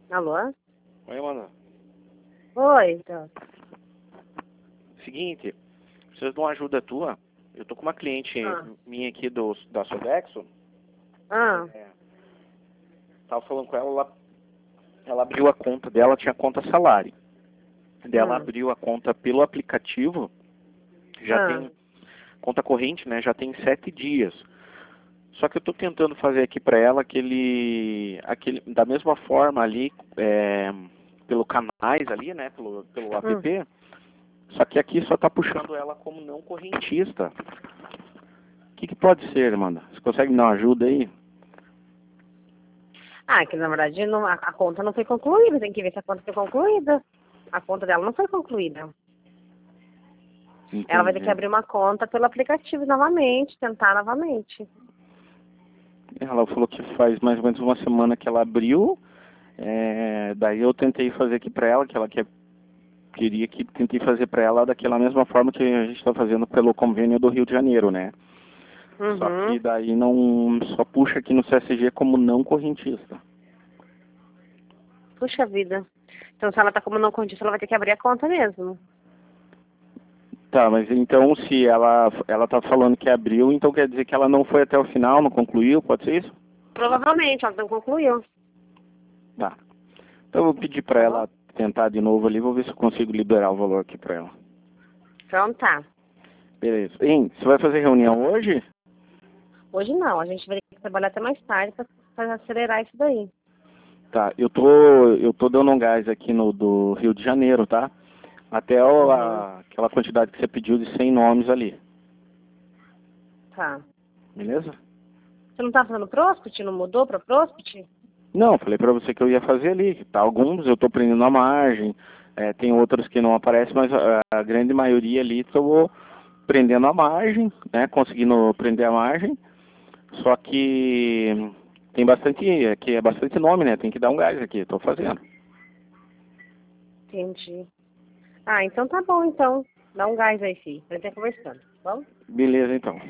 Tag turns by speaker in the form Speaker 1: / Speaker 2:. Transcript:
Speaker 1: Alô?
Speaker 2: Oi, Amanda.
Speaker 1: Oi, então.
Speaker 2: Seguinte, preciso de uma ajuda tua. Eu tô com uma cliente minha aqui da Sodexo.
Speaker 1: Ah,
Speaker 2: Tava falando com ela abriu a conta dela, tinha conta salário. Ela abriu a conta pelo aplicativo, já tem conta corrente, né? Já tem 7 dias. Só que eu tô tentando fazer aqui para ela aquele da mesma forma ali, pelo canais ali, né? Pelo app. Só que aqui só tá puxando ela como não correntista. O que pode ser, Amanda? Você consegue me dar uma ajuda aí?
Speaker 1: que na verdade não, a conta não foi concluída, tem que ver se a conta foi concluída. A conta dela não foi concluída.
Speaker 2: Entendi.
Speaker 1: Ela vai ter que abrir uma conta pelo aplicativo novamente, tentar novamente.
Speaker 2: Ela falou que faz mais ou menos uma semana que ela abriu. Daí eu tentei fazer aqui pra ela, que ela queria que tentei fazer pra ela daquela mesma forma que a gente está fazendo pelo convênio do Rio de Janeiro, né? Só que daí não só puxa aqui no CSG como não correntista.
Speaker 1: Puxa vida. Então se ela tá como não correntista, ela vai ter que abrir a conta mesmo.
Speaker 2: Tá, mas então se ela tá falando que abriu, então quer dizer que ela não foi até o final, não concluiu, pode ser isso?
Speaker 1: Provavelmente, ela não concluiu.
Speaker 2: Tá. Então eu vou pedir pra ela tentar de novo ali, vou ver se eu consigo liberar o valor aqui pra ela.
Speaker 1: Então tá.
Speaker 2: Beleza. Hein, você vai fazer reunião hoje?
Speaker 1: Hoje não, a gente vai ter que trabalhar até mais tarde pra acelerar isso daí.
Speaker 2: Tá, eu tô dando um gás aqui do Rio de Janeiro, tá? Até aquela quantidade que você pediu de 100 nomes ali.
Speaker 1: Tá.
Speaker 2: Beleza?
Speaker 1: Você não tá fazendo Prospect? Não mudou pra Prospect?
Speaker 2: Não, falei pra você que eu ia fazer ali. Tá, alguns eu tô prendendo a margem, tem outros que não aparecem, mas a grande maioria ali tô prendendo a margem, né? Conseguindo prender a margem. Só que tem bastante, aqui é bastante nome, né? Tem que dar um gás aqui, tô fazendo.
Speaker 1: Entendi. Então tá bom, então. Dá um gás aí, filho. A gente vai conversando, tá bom?
Speaker 2: Beleza, então.